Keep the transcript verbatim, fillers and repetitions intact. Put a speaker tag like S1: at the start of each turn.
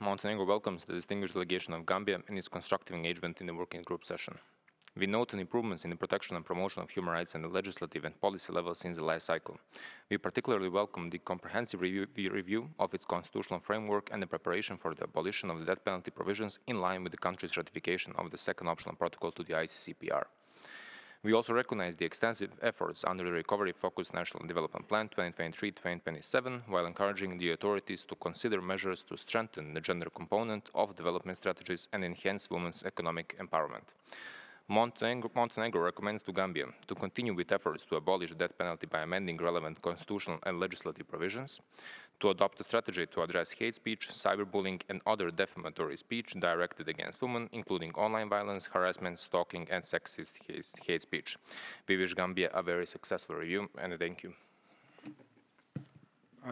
S1: Montenegro welcomes the distinguished delegation of Gambia and its constructive engagement in the working group session. We note improvements in the protection and promotion of human rights at the legislative and policy level since the last cycle. We particularly welcome the comprehensive review, review of its constitutional framework and the preparation for the abolition of the death penalty provisions in line with the country's ratification of the second optional protocol to the I C C P R. We also recognize the extensive efforts under the Recovery-Focused National Development Plan twenty twenty-three to twenty twenty-seven, while encouraging the authorities to consider measures to strengthen the gender component of development strategies and enhance women's economic empowerment. Montenegro, Montenegro recommends to Gambia to continue with efforts to abolish the death penalty by amending relevant constitutional and legislative provisions, to adopt a strategy to address hate speech, cyberbullying, and other defamatory speech directed against women, including online violence, harassment, stalking, and sexist hate speech. We wish Gambia a very successful review, and thank you.